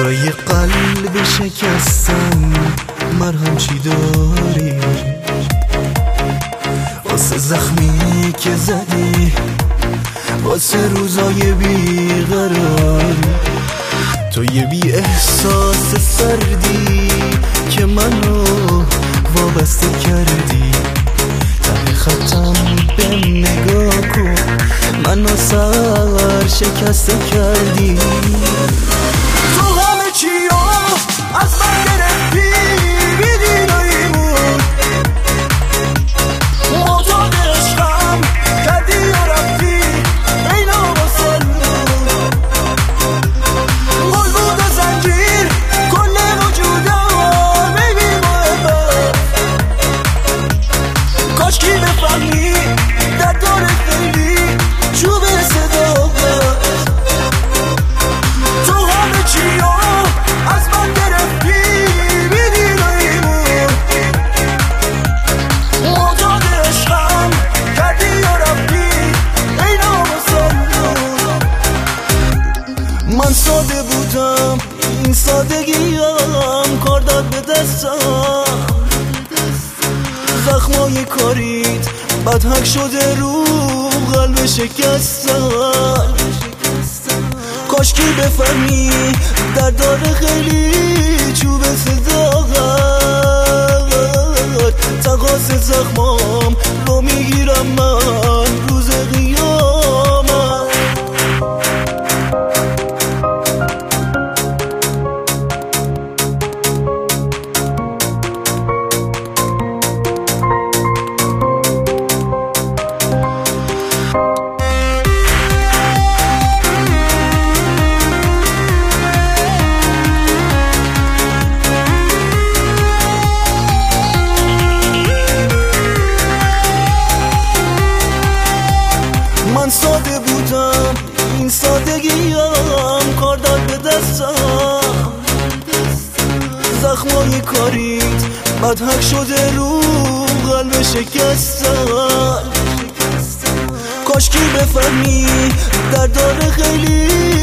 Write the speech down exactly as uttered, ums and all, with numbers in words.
برای قلب شکستن مرهم چی داری؟ واسه زخمی که زدی، واسه روزای بیقراری، تو یه بی احساس سردی که منو وابسته کردی. ته خطم به نگاه کن، منو سر شکسته کردی. تو همه چیو از من گرفتی، بیدین و ایمون معتاد عشقم کردی و رفتی اینا با سلمون. قلبود و زنجیر کل وجودم بیبی محبت، کاش کی بفهمی در داره خیلی چوب صداقت. تو همه چیو از من گرفتی، بیدین و ایمون معتاد عشقم کردی و رفتی اینا مسلمون. من ساده بودم، این سادگیم کار داد به دستم. زخمای کاریت بدحک شده رو قلب شکستم. کاش کی بفهمی در داره خیلی چوب صداقت. تقاس زخمام رو میگیرم من روز قیامت. من ساده بودم، این سادگیم کار داد به دستم. زخمای کاریت بدحک شده رو قلب شکستم. کاش کی بفهمی در داره خیلی